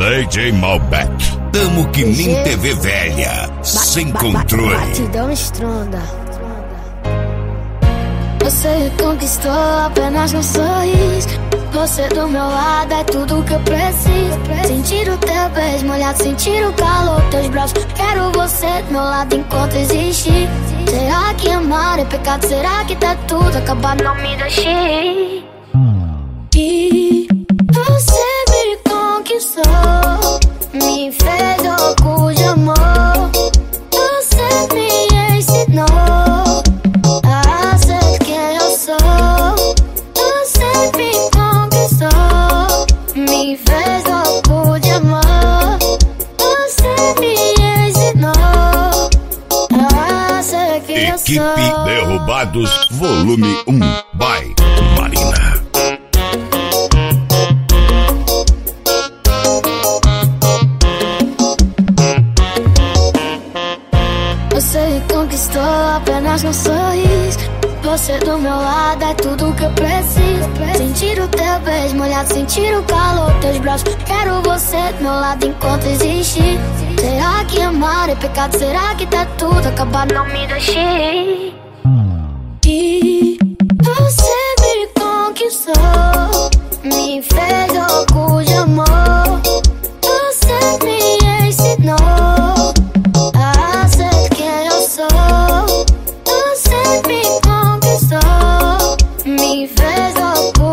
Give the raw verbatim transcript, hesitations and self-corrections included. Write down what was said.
D J Malbec. Tamo que nem T V velha, sem controle. Batidão estronda. Você me conquistou apenas com um sorriso. Você do meu lado é tudo que eu preciso. Sentir o teu beijo molhado, sentir o calor dos teus braços. Quero você do meu lado enquanto existir. Será que amar é pecado? Será que tá tudo acabado? Não me deixe. E você me conquistou, me fez louco de amor. Você me ensinou a ser quem eu sou. Você me conquistou, me fez louco de amor. Você me ensinou a ser quem eu sou. Equipe Derrubados, volume um, by Marina. Você me conquistou apenas com um sorriso. Você do meu lado é tudo que eu preciso. Sentir o teu beijo molhado, sentir o calor dos teus braços. Quero você do meu lado enquanto existir. Será que amar é pecado? Será que tá tudo acabado? Não me deixe. E você me conquistou, me fez louco de amor. Você me ensinou a ser quem eu sou. Você me conquistou, me fez louco